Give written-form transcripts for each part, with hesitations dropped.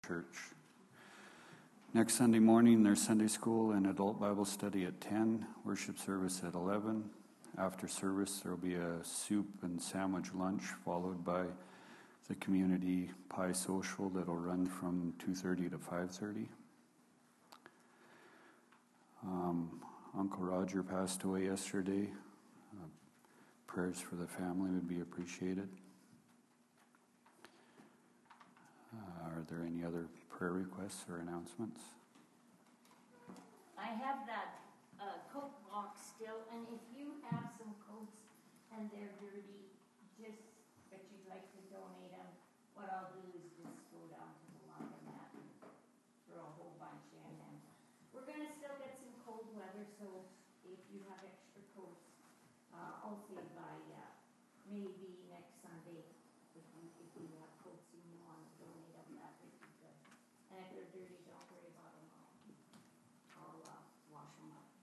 Church. Next Sunday morning, there's Sunday school and adult Bible study at 10, worship service at 11. After service, there will be a soup and sandwich lunch, followed by the community pie social that will run from 2:30 to 5:30. Uncle Roger passed away yesterday. Prayers for the family would be appreciated. Are there any other prayer requests or announcements? I have that Coke box still, and if you have some Cokes and they're dirty, just that you'd like to donate them, what I'll do is just go down to the laundromat and throw a whole bunch in. And we're going to still get some cold weather, so if you have extra Cokes, I'll see by maybe next Sunday if you have Cokes you want to donate them, that would be good. And if they're dirty, don't worry about them. I'll wash them up.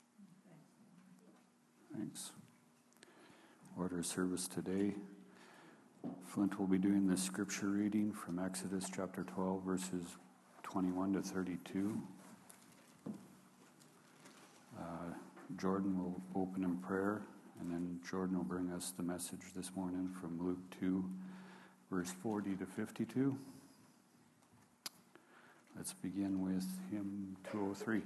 Thanks. Order of service today. Flint will be doing the scripture reading from Exodus chapter 12, verses 21 to 32. Jordan will open in prayer, and then Jordan will bring us the message this morning from Luke 2, verse 40 to 52. Let's begin with hymn 203.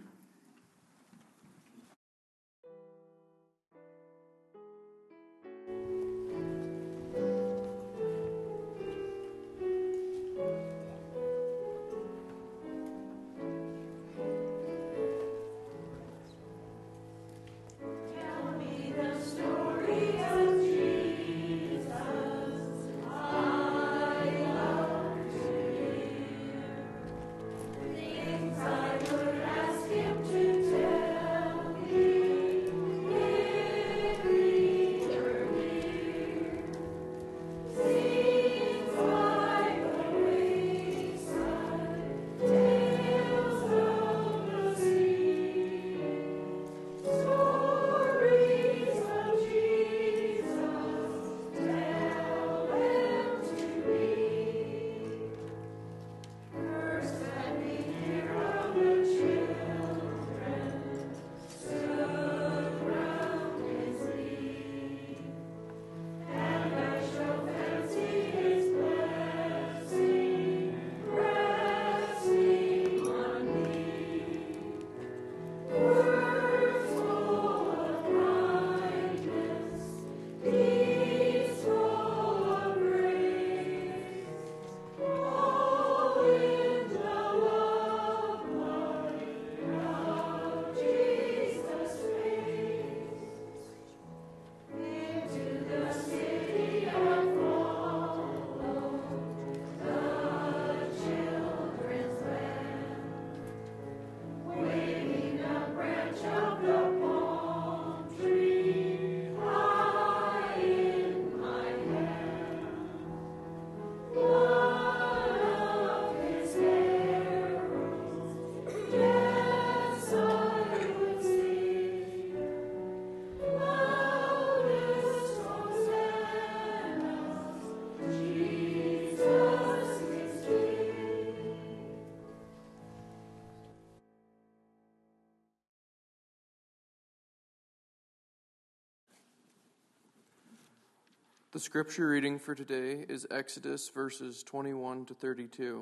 The scripture reading for today is Exodus verses 21 to 32.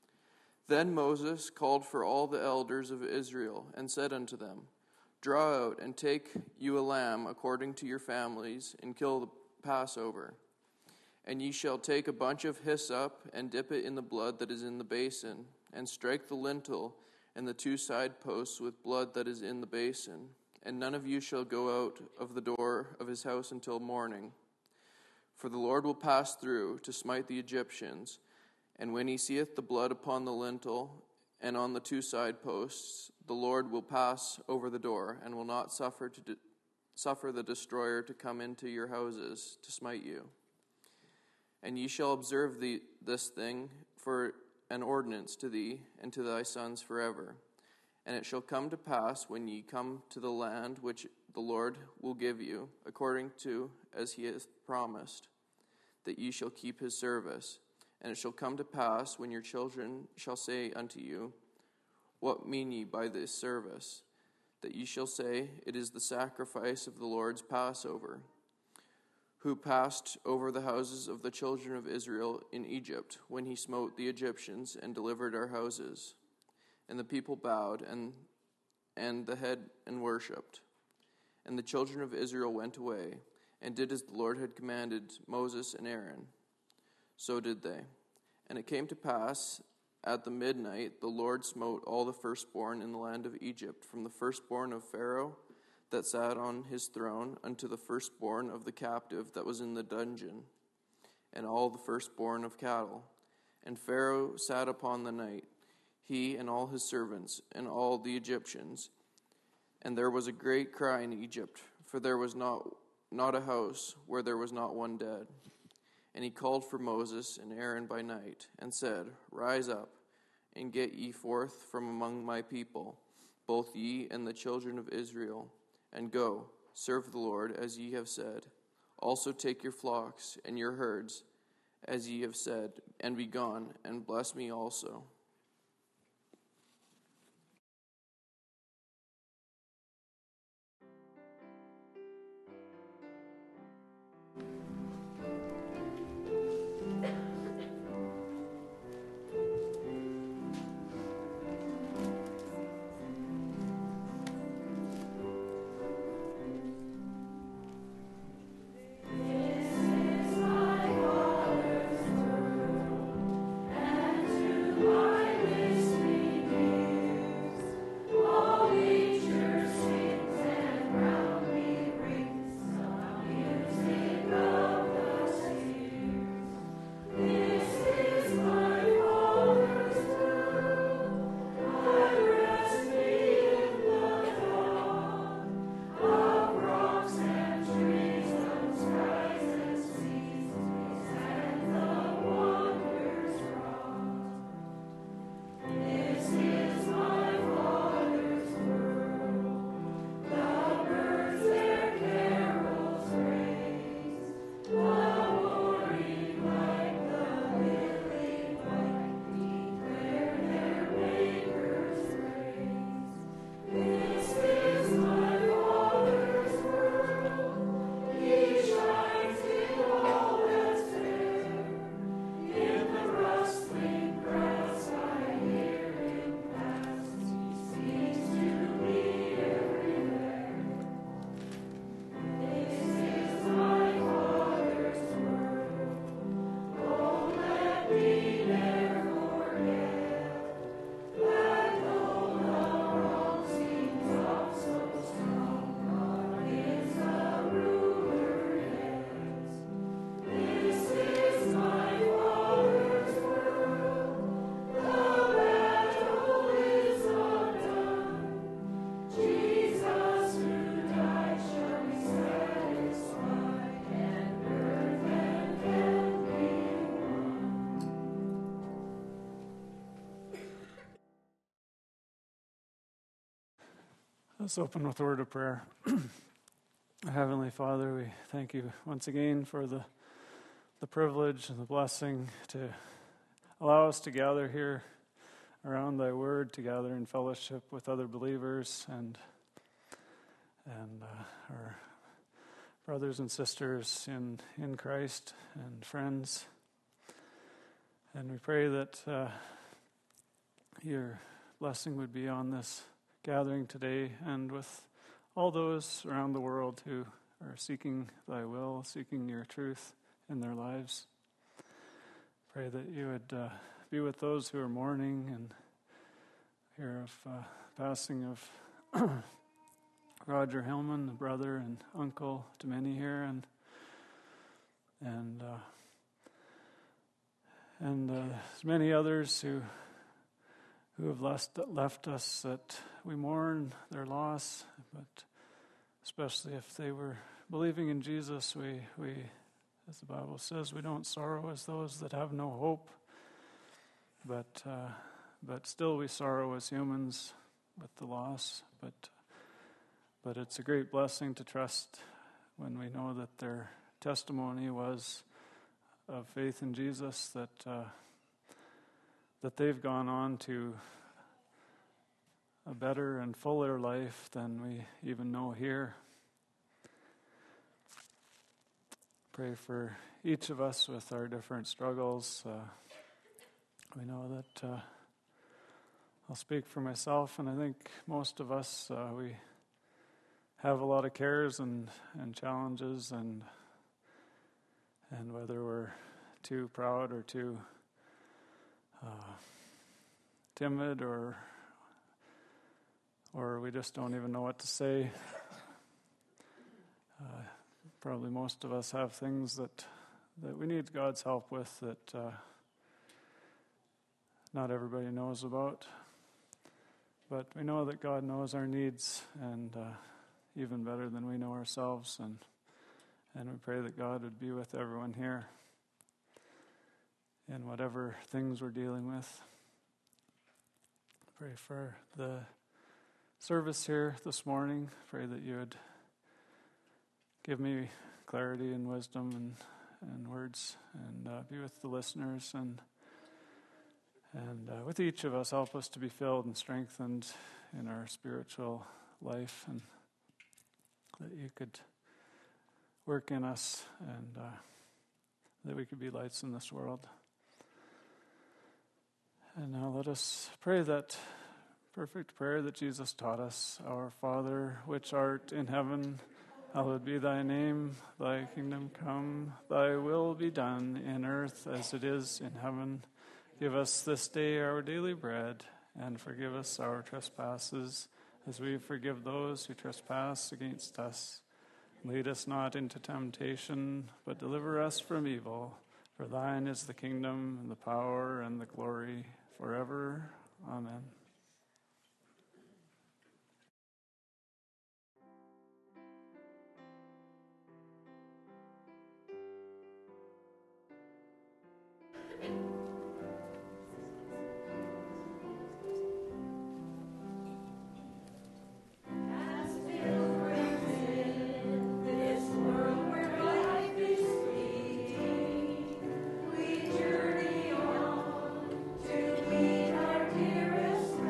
Then Moses called for all the elders of Israel and said unto them, Draw out and take you a lamb according to your families, and kill the Passover. And ye shall take a bunch of hyssop and dip it in the blood that is in the basin, and strike the lintel and the two side posts with blood that is in the basin. And none of you shall go out of the door of his house until morning. For the Lord will pass through to smite the Egyptians, and when he seeth the blood upon the lintel and on the two side posts, the Lord will pass over the door, and will not suffer the destroyer to come into your houses to smite you. And ye shall observe this thing for an ordinance to thee and to thy sons forever. And it shall come to pass when ye come to the land which the Lord will give you, according to as he hath promised, that ye shall keep his service, And it shall come to pass, when your children shall say unto you, What mean ye by this service? That ye shall say, It is the sacrifice of the Lord's Passover, who passed over the houses of the children of Israel in Egypt, when he smote the Egyptians and delivered our houses. And the people bowed and the head and worshipped. And the children of Israel went away, and did as the Lord had commanded Moses and Aaron. So did they. And it came to pass, at the midnight, the Lord smote all the firstborn in the land of Egypt, from the firstborn of Pharaoh that sat on his throne, unto the firstborn of the captive that was in the dungeon, and all the firstborn of cattle. And Pharaoh sat upon the night, he and all his servants, and all the Egyptians. And there was a great cry in Egypt, for there was not a house where there was not one dead. And he called for Moses and Aaron by night, and said, Rise up, and get ye forth from among my people, both ye and the children of Israel, and go, serve the Lord as ye have said. Also take your flocks and your herds, as ye have said, and be gone, and bless me also. Let's open with a word of prayer. Heavenly Father, we thank you once again for the privilege and the blessing to allow us to gather here around thy word, to gather in fellowship with other believers and our brothers and sisters in Christ and friends. And we pray that your blessing would be on this gathering today and with all those around the world who are seeking thy will, seeking your truth in their lives. Pray that you would be with those who are mourning and hear of passing of Roger Hillman, the brother and uncle to many here, and many others who have left us, that we mourn their loss, but especially if they were believing in Jesus, we as the Bible says, we don't sorrow as those that have no hope, but still we sorrow as humans with the loss, but it's a great blessing to trust when we know that their testimony was of faith in Jesus that they've gone on to a better and fuller life than we even know here. Pray for each of us with our different struggles. We know that I'll speak for myself, and I think most of us, we have a lot of cares and challenges, and whether we're too proud or too timid or we just don't even know what to say. Probably most of us have things that we need God's help with that not everybody knows about. But we know that God knows our needs, and even better than we know ourselves. And we pray that God would be with everyone here in whatever things we're dealing with. Pray for the service here this morning. Pray that you would give me clarity and wisdom and words, and be with the listeners, and with each of us. Help us to be filled and strengthened in our spiritual life, and that you could work in us, and that we could be lights in this world. And now let us pray that perfect prayer that Jesus taught us. Our Father, which art in heaven, hallowed be thy name. Thy kingdom come, thy will be done in earth as it is in heaven. Give us this day our daily bread, and forgive us our trespasses, as we forgive those who trespass against us. Lead us not into temptation, but deliver us from evil. For thine is the kingdom, and the power, and the glory, forever. Amen. Journey on to meet our dearest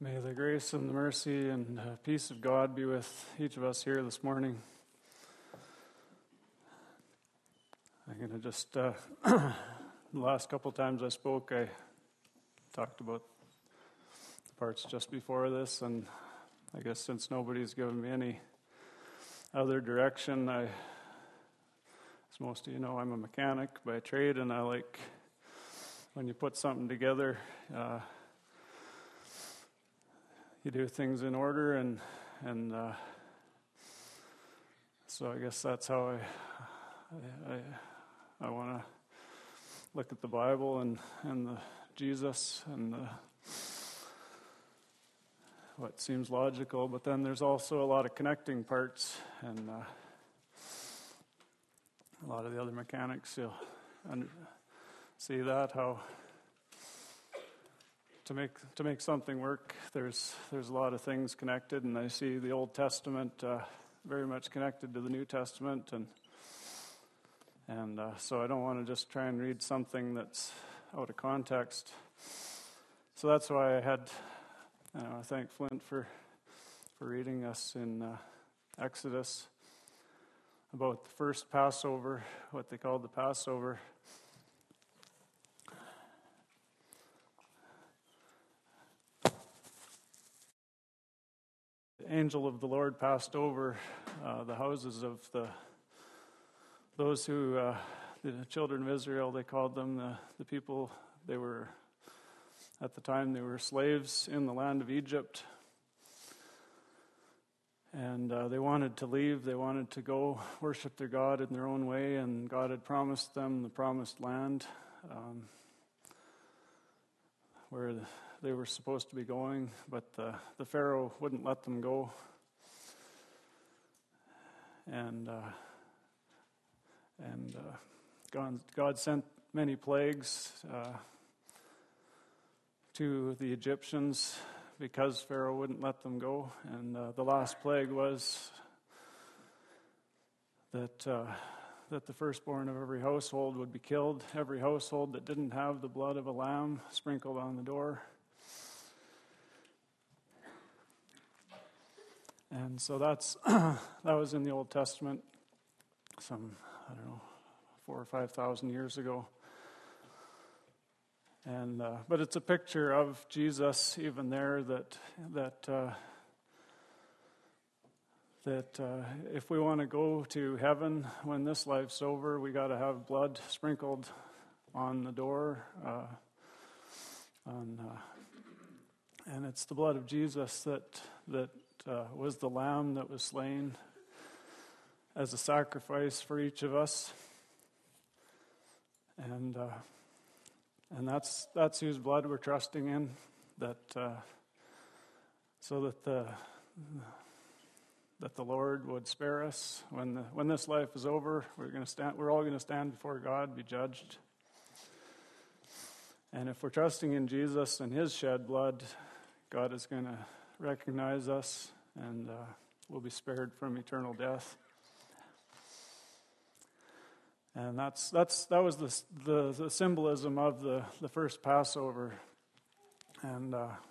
May the grace and the mercy and peace of God be with each of us here this morning. I'm going to just, the last couple times I spoke, I talked about the parts just before this, and I guess since nobody's given me any other direction, as most of you know, I'm a mechanic by trade, and I like when you put something together, you do things in order, and so I guess that's how I want to look at the Bible and the Jesus and what seems logical, but then there's also a lot of connecting parts, and a lot of the other mechanics, you'll see that how to make something work, there's a lot of things connected, and I see the Old Testament very much connected to the New Testament, and so I don't want to just try and read something that's out of context. So that's why I thank Flint for reading us in Exodus about the first Passover, what they called the Passover. The angel of the Lord passed over the houses of those who, the children of Israel, they called them, the people, they were, at the time, they were slaves in the land of Egypt. And they wanted to leave, they wanted to go worship their God in their own way, and God had promised them the promised land where they were supposed to be going, but the Pharaoh wouldn't let them go. And God sent many plagues to the Egyptians because Pharaoh wouldn't let them go. And the last plague was that the firstborn of every household would be killed. Every household that didn't have the blood of a lamb sprinkled on the door. And so that was in the Old Testament, some, 4,000 or 5,000 years ago. And but it's a picture of Jesus even there that if we want to go to heaven when this life's over, we got to have blood sprinkled on the door, and it's the blood of Jesus that was the lamb that was slain as a sacrifice for each of us, and that's whose blood we're trusting in, so that the Lord would spare us when this life is over. We're all going to stand before God, be judged. And if we're trusting in Jesus and His shed blood, God is going to recognize us, and we'll be spared from eternal death. And that was the symbolism of the first Passover. And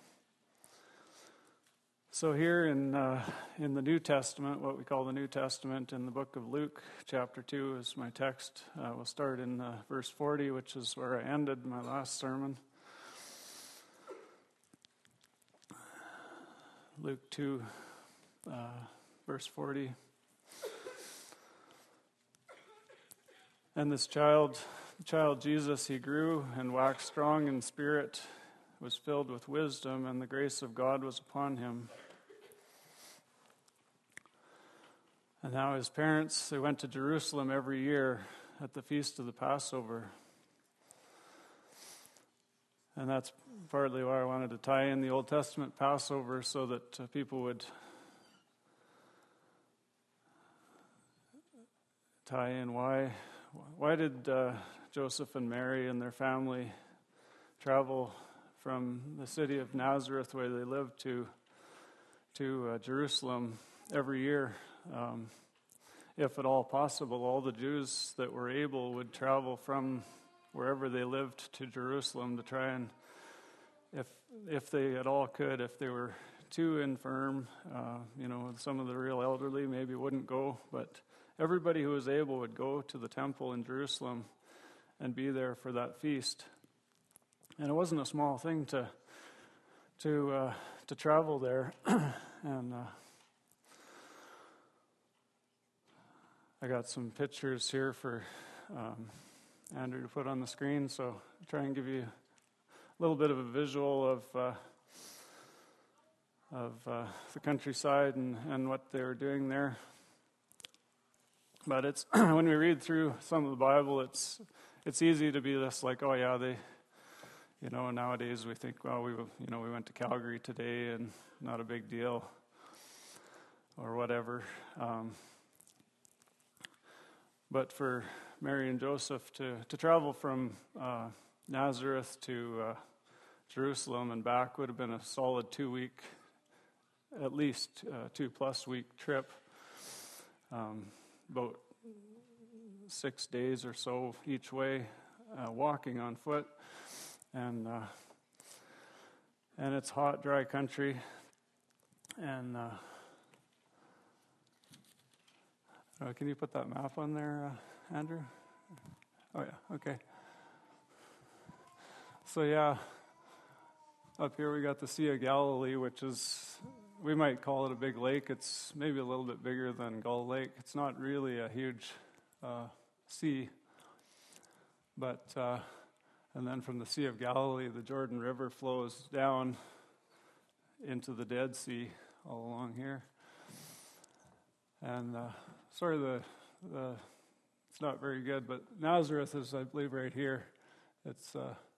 so here in the New Testament, what we call the New Testament, in the book of Luke, chapter 2 is my text. We'll start in verse 40, which is where I ended my last sermon. Luke 2, verse 40. And this child Jesus, he grew and waxed strong in spirit, was filled with wisdom, and the grace of God was upon him. And now his parents, they went to Jerusalem every year at the feast of the Passover. And that's partly why I wanted to tie in the Old Testament Passover, so that people would tie in why did Joseph and Mary and their family travel from the city of Nazareth, where they lived, to Jerusalem every year. If at all possible, all the Jews that were able would travel from wherever they lived to Jerusalem to try and if they at all could, if they were too infirm, some of the real elderly maybe wouldn't go, but everybody who was able would go to the temple in Jerusalem and be there for that feast. And it wasn't a small thing to travel there, and I got some pictures here for Andrew to put on the screen, so I'll try and give you a little bit of a visual of the countryside and what they were doing there. But it's when we read through some of the Bible, it's easy to be this like, oh yeah, they, nowadays we think, well, we went to Calgary today and not a big deal or whatever. But for Mary and Joseph to travel from Nazareth to Jerusalem and back would have been a solid 2 week, at least 2+ week trip. About 6 days or so each way, walking on foot, and it's hot, dry country, and can you put that map on there, Andrew? Oh yeah, okay. So yeah, up here we got the Sea of Galilee, which is, we might call it a big lake. It's maybe a little bit bigger than Gull Lake. It's not really a huge sea, but and then from the Sea of Galilee, the Jordan River flows down into the Dead Sea all along here. And it's not very good, but Nazareth is, I believe, right here. It's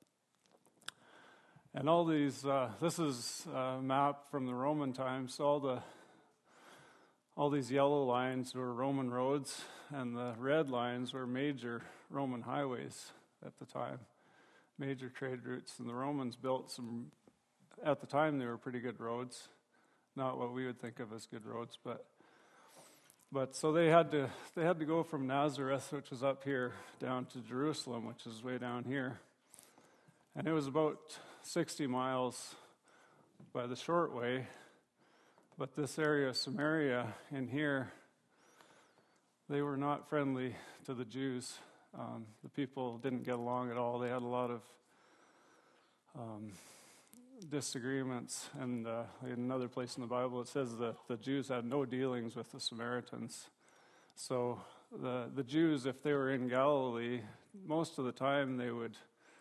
and all these. This is a map from the Roman times. So all these yellow lines were Roman roads, and the red lines were major Roman highways at the time, major trade routes. And the Romans built some. At the time, they were pretty good roads, not what we would think of as good roads, but so they had to go from Nazareth, which was up here, down to Jerusalem, which is way down here. And it was about 60 miles by the short way. But this area of Samaria in here, they were not friendly to the Jews. The people didn't get along at all. They had a lot of disagreements, and in another place in the Bible it says that the Jews had no dealings with the Samaritans. So the Jews, if they were in Galilee, most of the time they would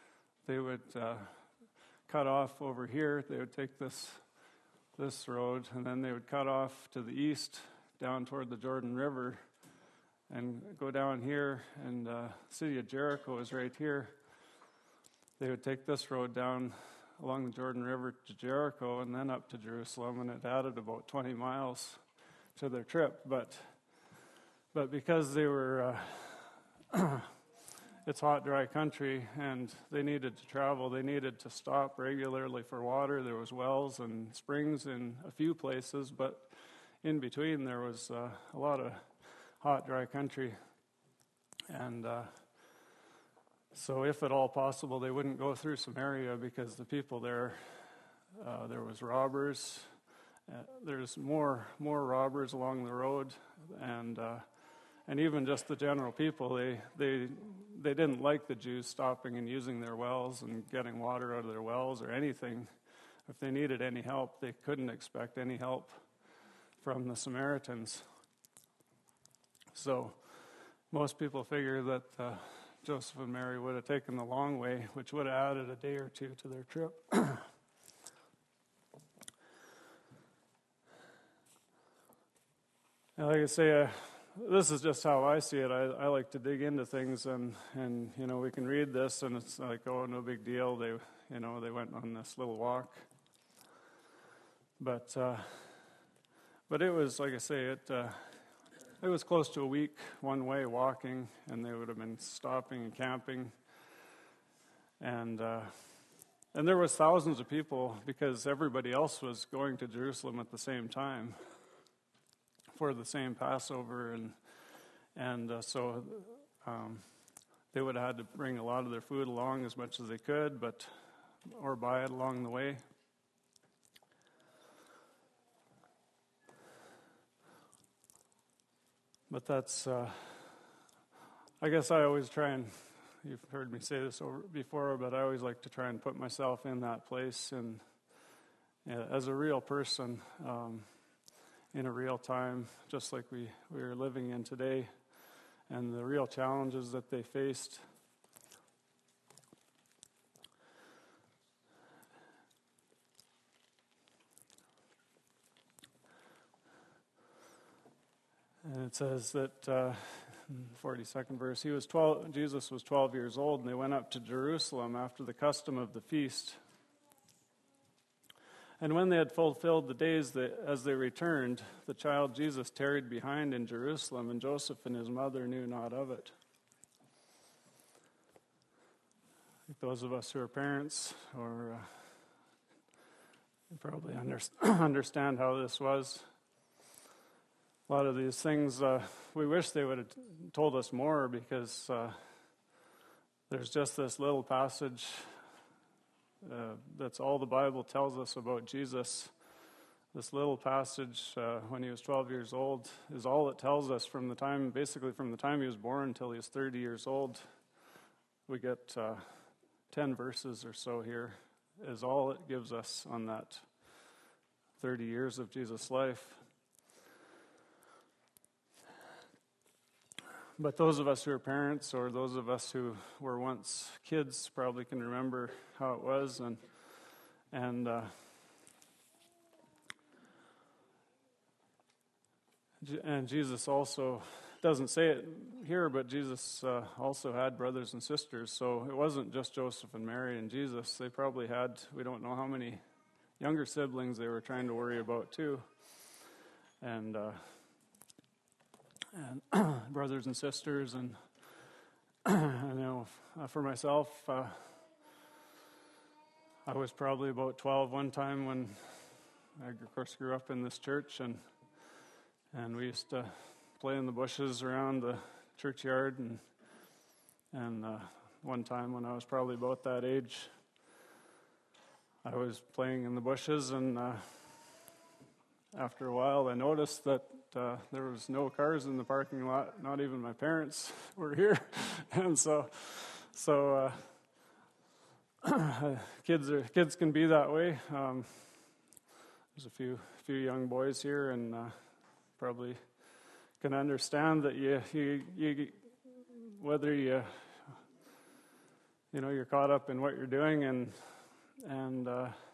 cut off over here. They would take this road, and then they would cut off to the east down toward the Jordan River and go down here, and the city of Jericho is right here. They would take this road down along the Jordan River to Jericho and then up to Jerusalem, and it added about 20 miles to their trip. But because they were, it's hot, dry country, and they needed to travel, they needed to stop regularly for water. There was wells and springs in a few places, but in between there was a lot of hot, dry country. And so if at all possible, they wouldn't go through Samaria because the people there was robbers. There's more robbers along the road, and even just the general people. They didn't like the Jews stopping and using their wells and getting water out of their wells or anything. If they needed any help, they couldn't expect any help from the Samaritans. So most people figure that Joseph and Mary would have taken the long way, which would have added a day or two to their trip. And like I say, this is just how I see it. I like to dig into things, and we can read this, and it's like, oh, no big deal. They went on this little walk, but it was, like I say, it was close to a week one way walking, and they would have been stopping and camping. And there was thousands of people because everybody else was going to Jerusalem at the same time for the same Passover, and so they would have had to bring a lot of their food along as much as they could, but or by it along the way. But that's, I guess I always try and, you've heard me say this before, but I always like to try and put myself in that place and as a real person, in a real time, just like we are living in today, and the real challenges that they faced. And it says that, 42nd verse, Jesus was 12 years old, and they went up to Jerusalem after the custom of the feast. And when they had fulfilled the days as they returned, the child Jesus tarried behind in Jerusalem, and Joseph and his mother knew not of it. I think those of us who are parents or probably understand how this was. A lot of these things, we wish they would have told us more, because there's just this little passage that's all the Bible tells us about Jesus. This little passage when he was 12 years old is all it tells us from the time he was born until he was 30 years old. We get 10 verses or so here is all it gives us on that 30 years of Jesus' life. But those of us who are parents, or those of us who were once kids, probably can remember how it was, and Jesus also doesn't say it here, but Jesus also had brothers and sisters. So it wasn't just Joseph and Mary and Jesus. They probably had, we don't know how many younger siblings they were trying to worry about too, and brothers and sisters, and I know for myself, I was probably about 12 one time when I, of course, grew up in this church, and we used to play in the bushes around the churchyard, and one time when I was probably about that age, I was playing in the bushes, and after a while I noticed that there was no cars in the parking lot. Not even my parents were here. And so kids can be that way. There's a few young boys here, and probably can understand that you whether you're caught up in what you're doing, and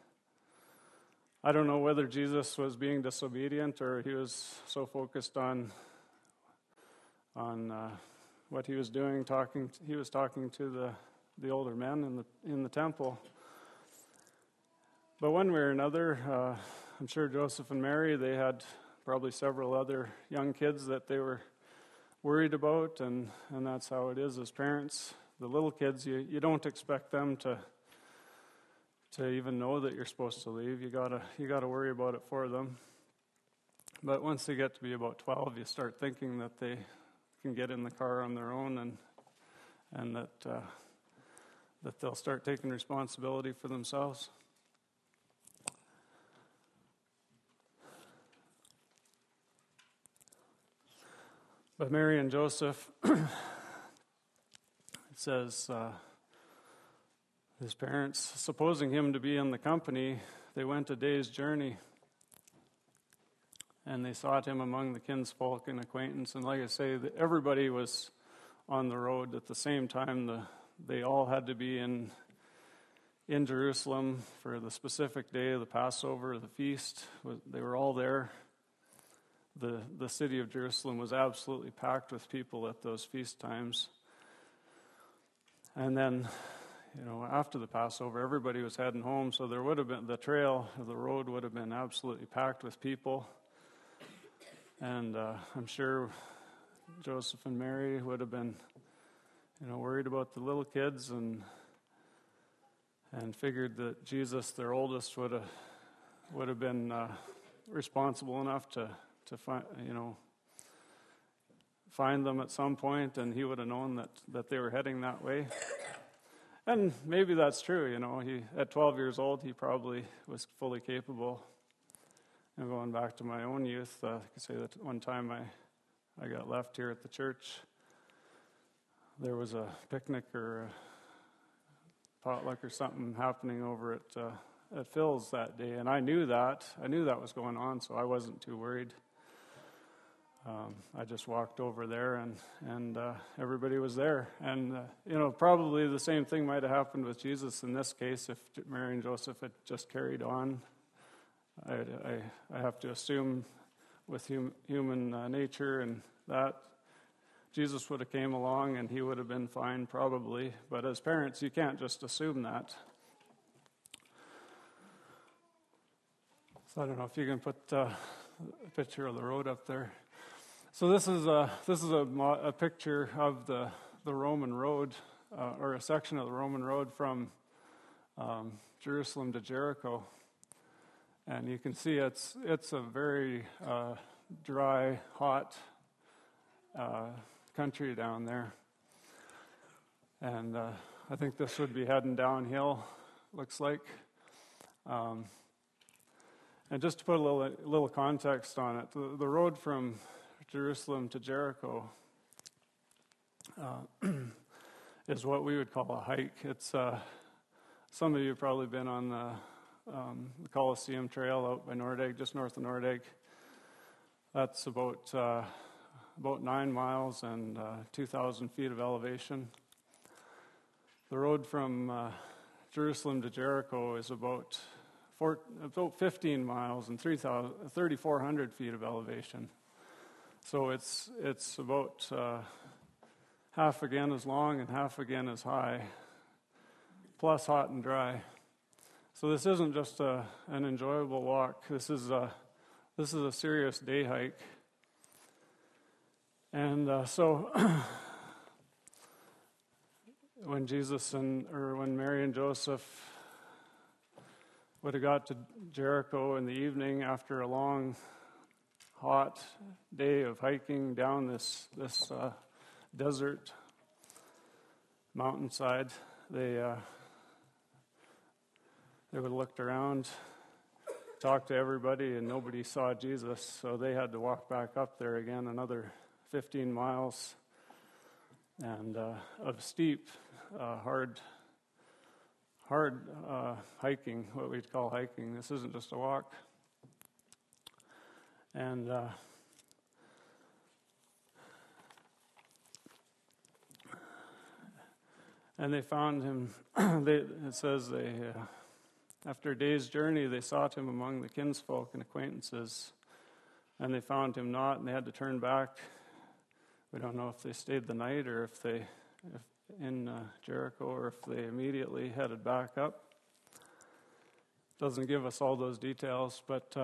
I don't know whether Jesus was being disobedient, or he was so focused on what he was doing. He was talking to the older men in the temple. But one way or another, I'm sure Joseph and Mary, they had probably several other young kids that they were worried about, and that's how it is as parents. The little kids, you don't expect them to even know that you're supposed to leave. You gotta worry about it for them. But once they get to be about 12, you start thinking that they can get in the car on their own, and that they'll start taking responsibility for themselves. But Mary and Joseph, it says, his parents, supposing him to be in the company, they went a day's journey, and they sought him among the kinsfolk and acquaintance. And like I say, everybody was on the road at the same time. They all had to be in Jerusalem for the specific day of the Passover, the feast. They were all there. The city of Jerusalem was absolutely packed with people at those feast times. And then, after the Passover, everybody was heading home, so there would have been, the road would have been absolutely packed with people. And I'm sure Joseph and Mary would have been, worried about the little kids, and figured that Jesus, their oldest, would have been responsible enough to find them at some point, and he would have known that they were heading that way. And maybe that's true, He at 12 years old, he probably was fully capable. And going back to my own youth, I could say that one time I got left here at the church. There was a picnic or a potluck or something happening over at Phil's that day, and I knew that was going on, so I wasn't too worried. I just walked over there, and everybody was there. And, probably the same thing might have happened with Jesus in this case if Mary and Joseph had just carried on. I have to assume with human nature and that Jesus would have came along and he would have been fine probably. But as parents, you can't just assume that. So I don't know if you can put a picture of the road up there. So this is a picture of the Roman road, or a section of the Roman road from Jerusalem to Jericho, and you can see it's a very dry, hot country down there, and I think this would be heading downhill. Looks like, and just to put a little context on it, the road from Jerusalem to Jericho is what we would call a hike. It's some of you have probably been on the Colosseum Trail out by Nordegg, just north of Nordegg. That's about 9 miles and 2,000 feet of elevation. The road from Jerusalem to Jericho is about 15 miles and 3,400 feet of elevation. So it's about half again as long and half again as high, plus hot and dry. So this isn't just an enjoyable walk. This is a serious day hike. And so when when Mary and Joseph would have got to Jericho in the evening after a long, hot day of hiking down this desert mountainside, they would have looked around, talked to everybody, and nobody saw Jesus. So they had to walk back up there again, another 15 miles, and of steep, hard hiking, what we'd call hiking. This isn't just a walk. And they found him. It says after a day's journey, they sought him among the kinsfolk and acquaintances, and they found him not, and they had to turn back. We don't know if they stayed the night or if in Jericho, or if they immediately headed back up. Doesn't give us all those details, but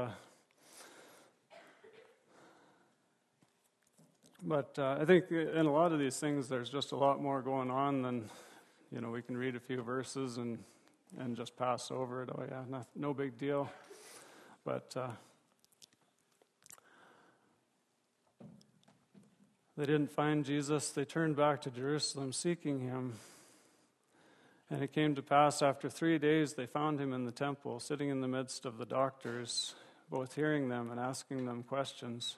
I think in a lot of these things, there's just a lot more going on than, we can read a few verses and just pass over it. Oh yeah, no big deal. But they didn't find Jesus. They turned back to Jerusalem seeking him. And it came to pass after 3 days, they found him in the temple, sitting in the midst of the doctors, both hearing them and asking them questions.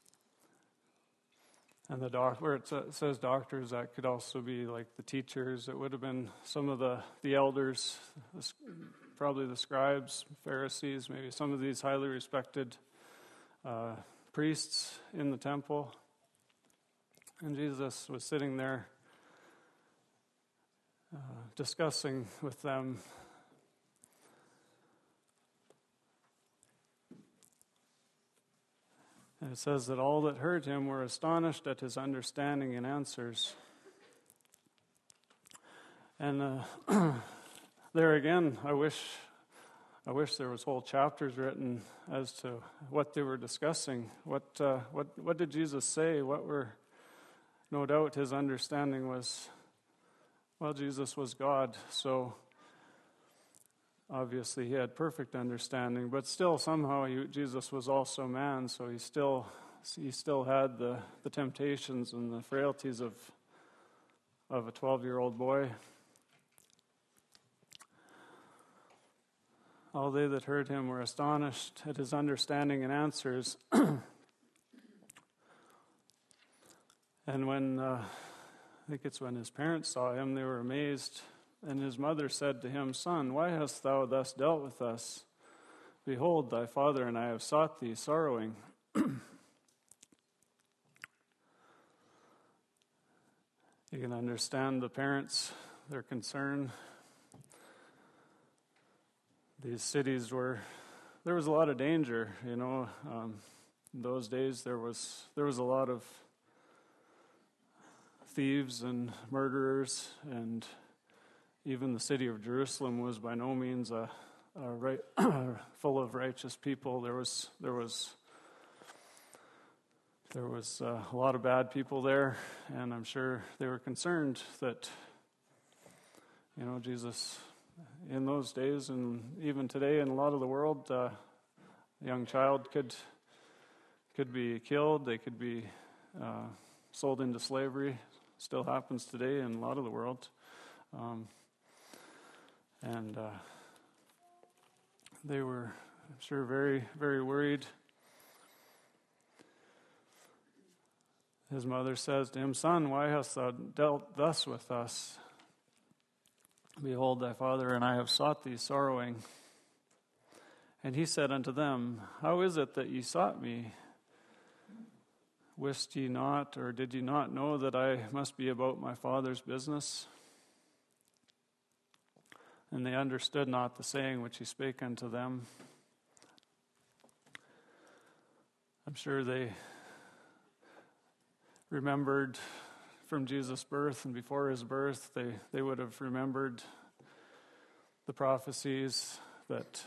And where it says doctors, that could also be like the teachers. It would have been some of the elders, probably the scribes, Pharisees, maybe some of these highly respected priests in the temple. And Jesus was sitting there discussing with them. And it says that all that heard him were astonished at his understanding and answers. And there again, I wish there was whole chapters written as to what they were discussing. What did Jesus say? No doubt his understanding was, well, Jesus was God, so obviously he had perfect understanding, but still somehow Jesus was also man, so he still had the temptations and the frailties of a 12-year-old boy. All they that heard him were astonished at his understanding and answers. And when, I think it's when his parents saw him, they were amazed. And his mother said to him, Son, why hast thou thus dealt with us? Behold, thy father and I have sought thee, sorrowing. You can understand the parents, their concern. These cities there was a lot of danger, in those days there was a lot of thieves and murderers, and even the city of Jerusalem was by no means full of righteous people. There was a lot of bad people there, and I'm sure they were concerned that, Jesus, in those days and even today in a lot of the world, a young child could be killed. They could be sold into slavery. Still happens today in a lot of the world. They were, I'm sure, very, very worried. His mother says to him, Son, why hast thou dealt thus with us? Behold, thy father and I have sought thee, sorrowing. And he said unto them, How is it that ye sought me? Wist ye not, or did ye not know that I must be about my Father's business? And they understood not the saying which he spake unto them. I'm sure they remembered from Jesus' birth and before his birth, they would have remembered the prophecies, that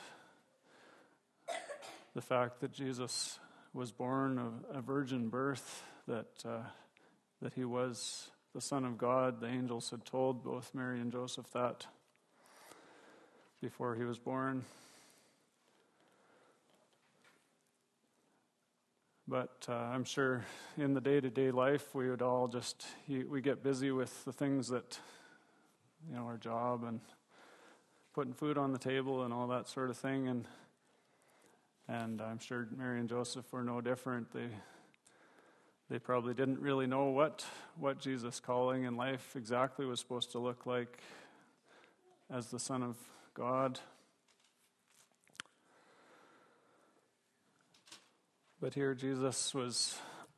the fact that Jesus was born of a virgin birth, that he was the Son of God. The angels had told both Mary and Joseph that before he was born. But I'm sure in the day-to-day life we would all we get busy with the things that, our job and putting food on the table and all that sort of thing. And I'm sure Mary and Joseph were no different. They probably didn't really know what Jesus' calling in life exactly was supposed to look like as the Son of God. But here Jesus was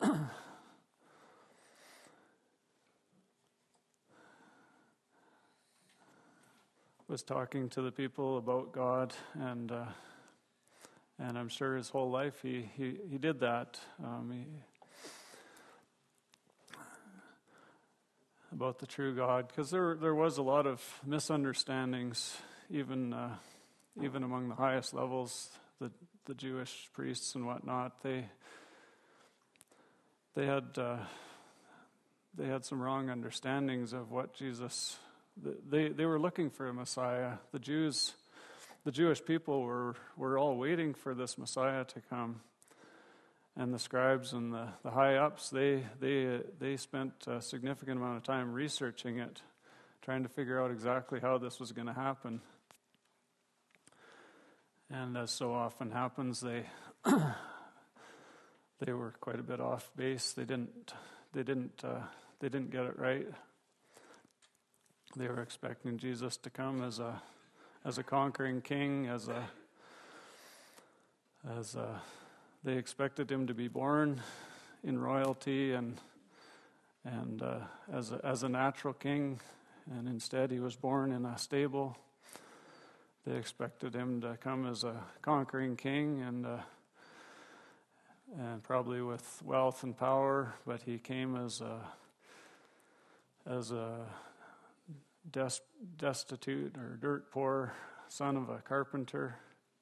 talking to the people about God, and I'm sure his whole life he did that. About the true God, because there was a lot of misunderstandings, even among the highest levels, the Jewish priests and whatnot. They had some wrong understandings of what Jesus. They were looking for a Messiah. The Jewish people were all waiting for this Messiah to come. And the scribes and the high ups, they spent a significant amount of time researching it, trying to figure out exactly how this was going to happen. And as so often happens, they were quite a bit off base. They didn't get it right. They were expecting Jesus to come as a conquering king, they expected him to be born in royalty and as a natural king, and instead he was born in a stable. They expected him to come as a conquering king and probably with wealth and power, but he came as a destitute or dirt poor son of a carpenter.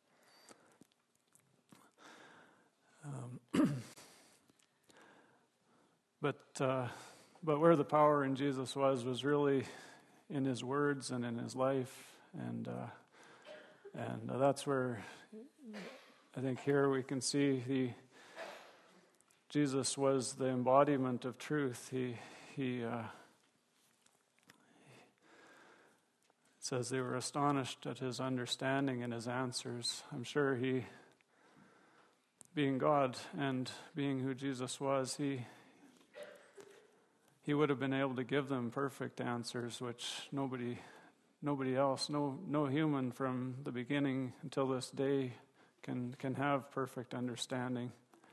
But where the power in Jesus was really in his words and in his life, and that's where I think here we can see Jesus was the embodiment of truth. It says they were astonished at his understanding and his answers. I'm sure he, being God and being who Jesus was, he would have been able to give them perfect answers, which nobody else, no human from the beginning until this day can have perfect understanding.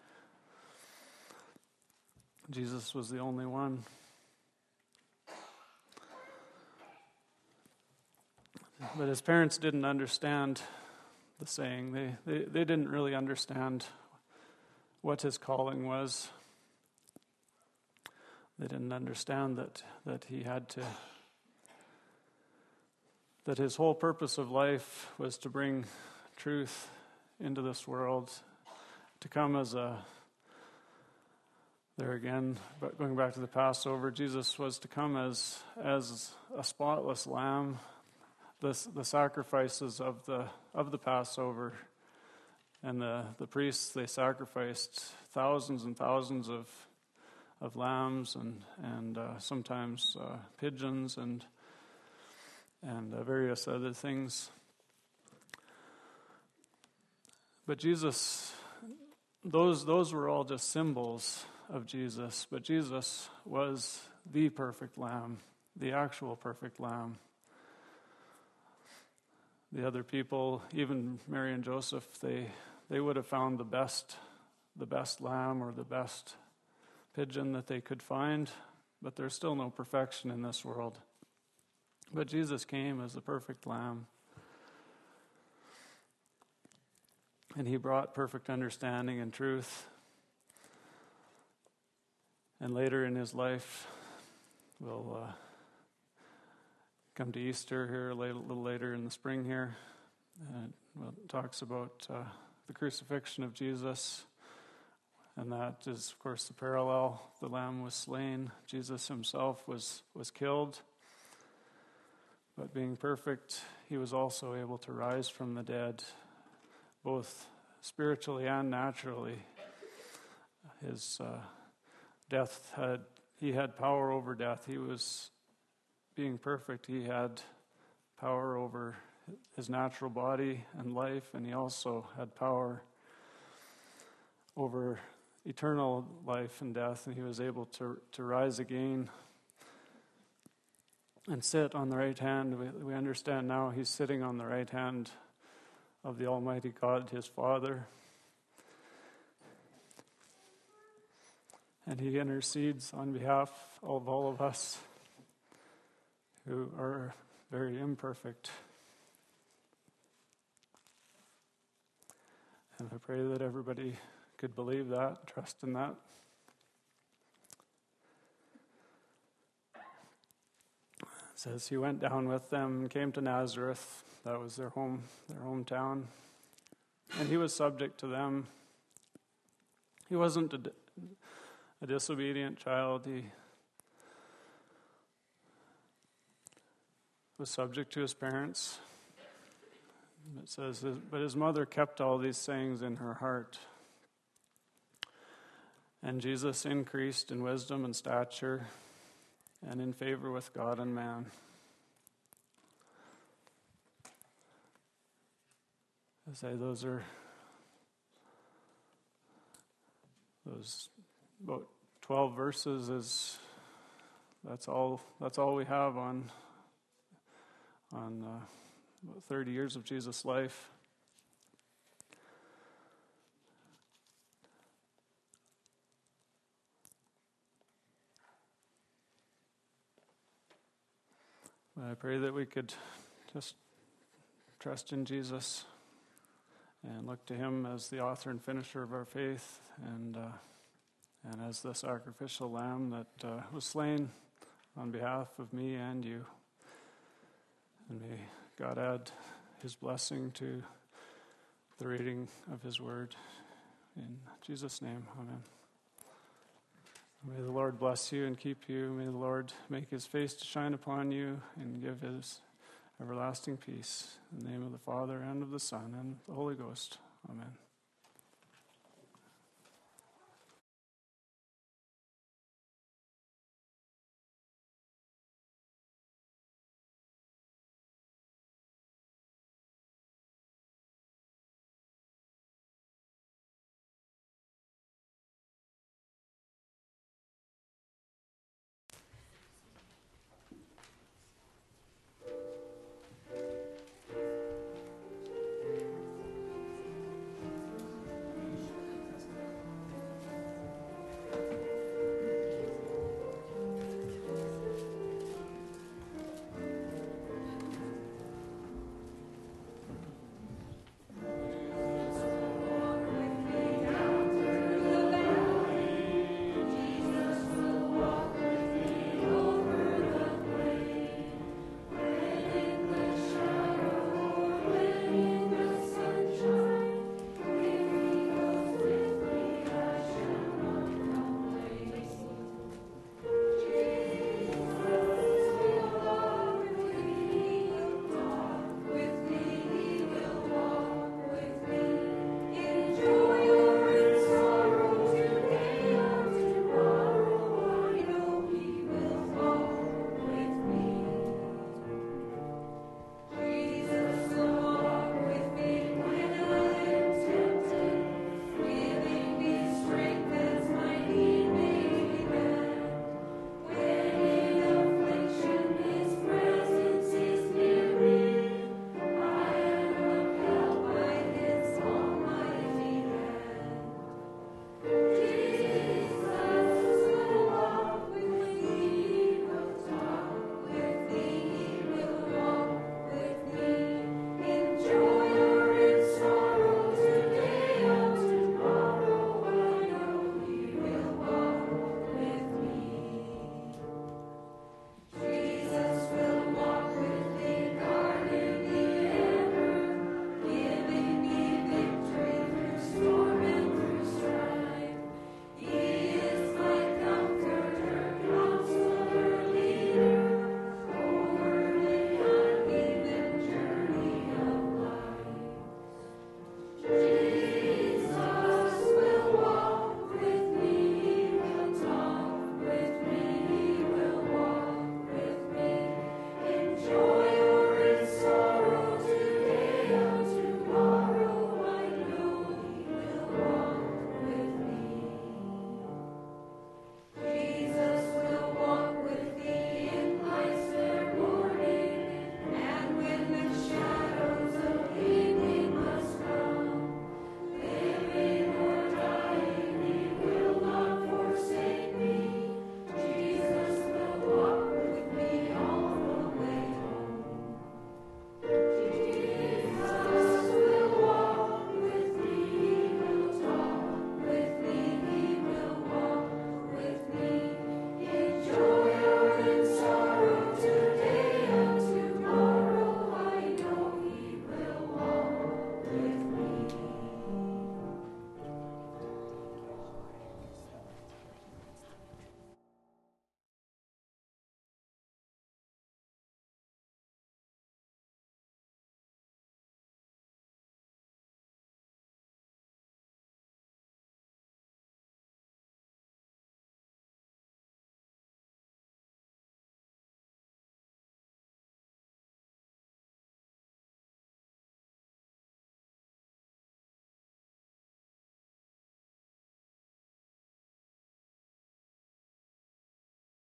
Jesus was the only one. But his parents didn't understand the saying. They didn't really understand what his calling was. They didn't understand that he had to, that his whole purpose of life was to bring truth into this world, to come as there again, but going back to the Passover, Jesus was to come as a spotless lamb. The sacrifices of the Passover, and the priests, they sacrificed thousands and thousands of lambs and sometimes pigeons and various other things. But Jesus, those were all just symbols of Jesus. But Jesus was the perfect lamb, the actual perfect lamb. The other people, even Mary and Joseph, they would have found the best lamb or the best pigeon that they could find, but there's still no perfection in this world. But Jesus came as the perfect lamb, and he brought perfect understanding and truth. And later in his life, we'll come to Easter here a little later in the spring here. It talks about the crucifixion of Jesus, and that is, of course, the parallel. The Lamb was slain. Jesus himself was killed. But being perfect, he was also able to rise from the dead, both spiritually and naturally. His death he had power over death. He was being perfect. He had power over his natural body and life, and he also had power over eternal life and death, and he was able to rise again and sit on the right hand. We understand now he's sitting on the right hand of the Almighty God, his Father. And he intercedes on behalf of all of us who are very imperfect. And I pray that everybody could believe that, trust in that. It says he went down with them and came to Nazareth. That was their hometown. And he was subject to them. He wasn't a disobedient child. He was subject to his parents. It says, but his mother kept all these sayings in her heart. And Jesus increased in wisdom and stature and in favor with God and man. I say those about 12 verses that's all we have on about 30 years of Jesus' life. I pray that we could just trust in Jesus and look to him as the author and finisher of our faith, and as the sacrificial lamb that was slain on behalf of me and you. And may God add his blessing to the reading of his word. In Jesus' name, amen. May the Lord bless you and keep you. May the Lord make his face to shine upon you and give his everlasting peace. In the name of the Father, and of the Son, and the Holy Ghost. Amen.